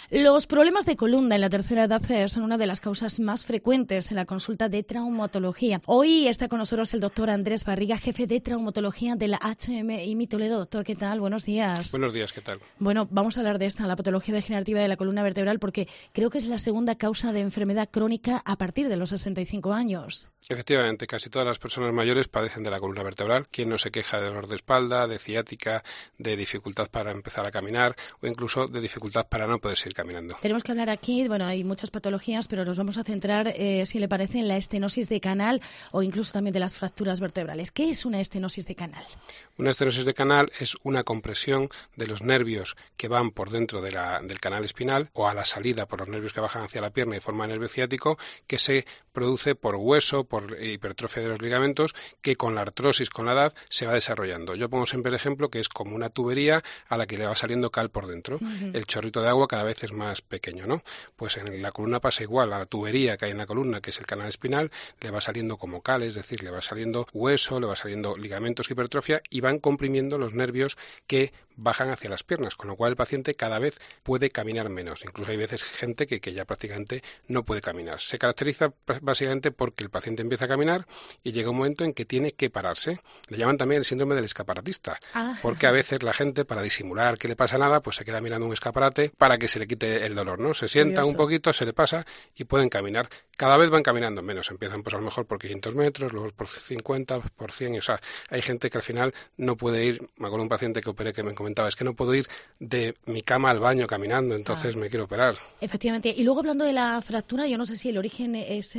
Los problemas de columna en la tercera edad son una de las causas más frecuentes en la consulta de traumatología. Hoy está con nosotros el doctor Andrés Barriga, jefe de traumatología de la HMI Toledo. Doctor, ¿qué tal? Buenos días. Buenos días, ¿qué tal? Bueno, vamos a hablar de esta, la patología degenerativa de la columna vertebral, porque creo que es la segunda causa de enfermedad crónica a partir de los 65 años. Efectivamente, casi todas las personas mayores padecen de la columna vertebral. ¿Quién no se queja de dolor de espalda, de ciática, de dificultad para empezar a caminar o incluso de dificultad para no poder seguir caminando? Tenemos que hablar aquí, bueno, hay muchas patologías, pero nos vamos a centrar, si le parece, en la estenosis de canal o incluso también de las fracturas vertebrales. ¿Qué es una estenosis de canal? Una estenosis de canal es una compresión de los nervios que van por dentro del canal espinal o a la salida por los nervios que bajan hacia la pierna y forman nervio ciático, que se produce por hueso, por hipertrofia de los ligamentos, que con la artrosis, con la edad, se va desarrollando. Yo pongo siempre el ejemplo que es como una tubería a la que le va saliendo cal por dentro. El chorrito de agua cada vez es más pequeño, ¿no? Pues en la columna pasa igual. A la tubería que hay en la columna, que es el canal espinal, le va saliendo como cal, es decir, le va saliendo hueso, le va saliendo ligamentos, hipertrofia, y van comprimiendo los nervios que bajan hacia las piernas, con lo cual el paciente cada vez puede caminar menos. Incluso hay veces gente que ya prácticamente no puede caminar. Se caracteriza básicamente porque el paciente empieza a caminar y llega un momento en que tiene que pararse. Le llaman también el síndrome del escaparatista, porque a veces la gente, para disimular que le pasa nada, pues se queda mirando un escaparate para que se le quite el dolor, ¿no? Se sienta un poquito, se le pasa y pueden caminar. Cada vez van caminando menos. Empiezan pues a lo mejor por 500 metros, luego por 50, por 100. O sea, hay gente que al final no puede ir. Me acuerdo de un paciente que operé que me comentaba, es que no puedo ir de mi cama al baño caminando, entonces me quiero operar. Efectivamente. Y luego, hablando de la fractura, yo no sé si el origen es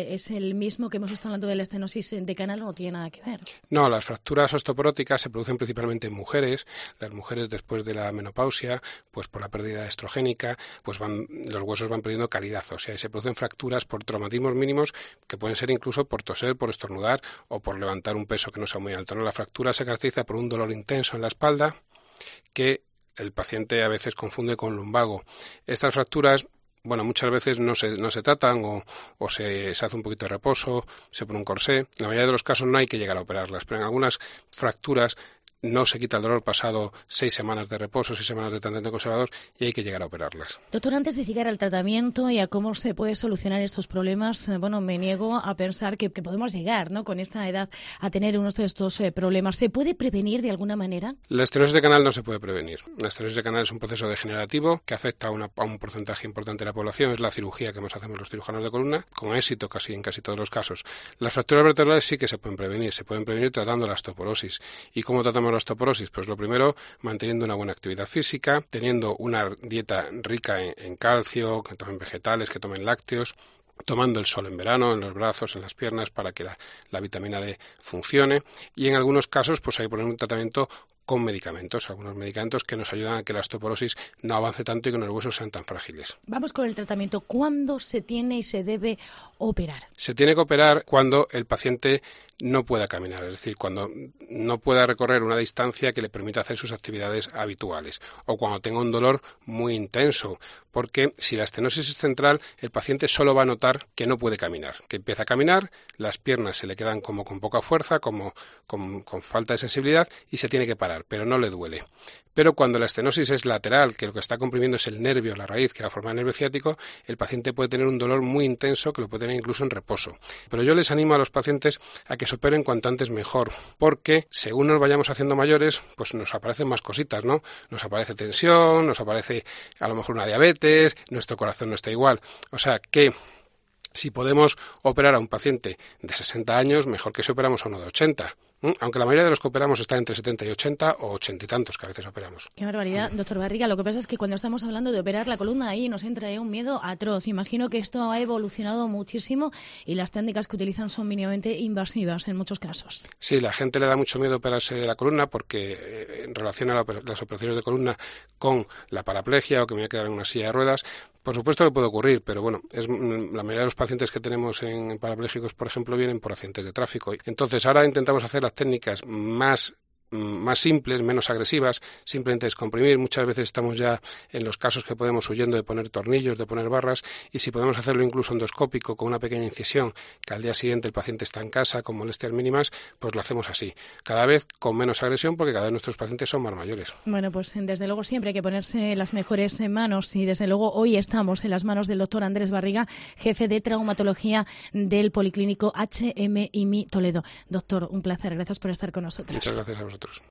el mismo que hemos estado hablando de la estenosis de canal o no tiene nada que ver. No, las fracturas osteoporóticas se producen principalmente en mujeres. Las mujeres después de la menopausia, pues por la pérdida estrogénica, pues los huesos van perdiendo calidad. O sea, se producen fracturas por traumatismos mínimos que pueden ser incluso por toser, por estornudar o por levantar un peso que no sea muy alto, ¿no? La fractura se caracteriza por un dolor intenso en la espalda que el paciente a veces confunde con lumbago. Estas fracturas, bueno, muchas veces no se tratan o se hace un poquito de reposo, se pone un corsé. En la mayoría de los casos no hay que llegar a operarlas, pero en algunas fracturas no se quita el dolor pasado 6 semanas de reposo, 6 semanas de tratamiento conservador y hay que llegar a operarlas. Doctor, antes de llegar al tratamiento y a cómo se puede solucionar estos problemas, bueno, me niego a pensar que podemos llegar, ¿no?, con esta edad a tener unos de estos problemas. ¿Se puede prevenir de alguna manera? La estenosis de canal no se puede prevenir. La estenosis de canal es un proceso degenerativo que afecta a un porcentaje importante de la población. Es la cirugía que más hacemos los cirujanos de columna, con éxito en casi todos los casos. Las fracturas vertebrales sí que se pueden prevenir tratando la osteoporosis. ¿Y cómo tratamos la osteoporosis? Pues lo primero, manteniendo una buena actividad física, teniendo una dieta rica en calcio, que tomen vegetales, que tomen lácteos, tomando el sol en verano, en los brazos, en las piernas, para que la vitamina D funcione. Y en algunos casos, pues hay que poner un tratamiento con medicamentos, algunos medicamentos que nos ayudan a que la osteoporosis no avance tanto y que los huesos sean tan frágiles. Vamos con el tratamiento. ¿Cuándo se tiene y se debe operar? Se tiene que operar cuando el paciente no pueda caminar, es decir, cuando no pueda recorrer una distancia que le permita hacer sus actividades habituales o cuando tenga un dolor muy intenso, porque si la estenosis es central, el paciente solo va a notar que no puede caminar, que empieza a caminar, las piernas se le quedan como con poca fuerza, como con falta de sensibilidad y se tiene que parar, pero no le duele. Pero cuando la estenosis es lateral, que lo que está comprimiendo es el nervio, la raíz que va a formar el nervio ciático, el paciente puede tener un dolor muy intenso que lo puede tener incluso en reposo. Pero yo les animo a los pacientes a que se operen cuanto antes mejor, porque según nos vayamos haciendo mayores, pues nos aparecen más cositas, ¿no? Nos aparece tensión, nos aparece a lo mejor una diabetes, nuestro corazón no está igual. O sea que si podemos operar a un paciente de 60 años, mejor que si operamos a uno de 80. Aunque la mayoría de los que operamos está entre 70 y 80 o 80 y tantos que a veces operamos. Qué barbaridad, doctor Barriga. Lo que pasa es que cuando estamos hablando de operar la columna, ahí nos entra un miedo atroz. Imagino que esto ha evolucionado muchísimo y las técnicas que utilizan son mínimamente invasivas en muchos casos. Sí, la gente le da mucho miedo operarse de la columna porque en relación a las operaciones de columna con la paraplegia o que me voy a quedar en una silla de ruedas, por supuesto que puede ocurrir, pero bueno, la mayoría de los pacientes que tenemos en parapléjicos, por ejemplo, vienen por accidentes de tráfico. Entonces, ahora intentamos hacer las técnicas más más simples, menos agresivas, simplemente descomprimir. Muchas veces estamos ya en los casos que podemos huyendo de poner tornillos, de poner barras, y si podemos hacerlo incluso endoscópico con una pequeña incisión, que al día siguiente el paciente está en casa con molestias mínimas, pues lo hacemos así. Cada vez con menos agresión, porque cada vez nuestros pacientes son más mayores. Bueno, pues desde luego siempre hay que ponerse las mejores manos, y desde luego hoy estamos en las manos del doctor Andrés Barriga, jefe de traumatología del Policlínico HMI Toledo. Doctor, un placer. Gracias por estar con nosotros. Muchas gracias a vosotros.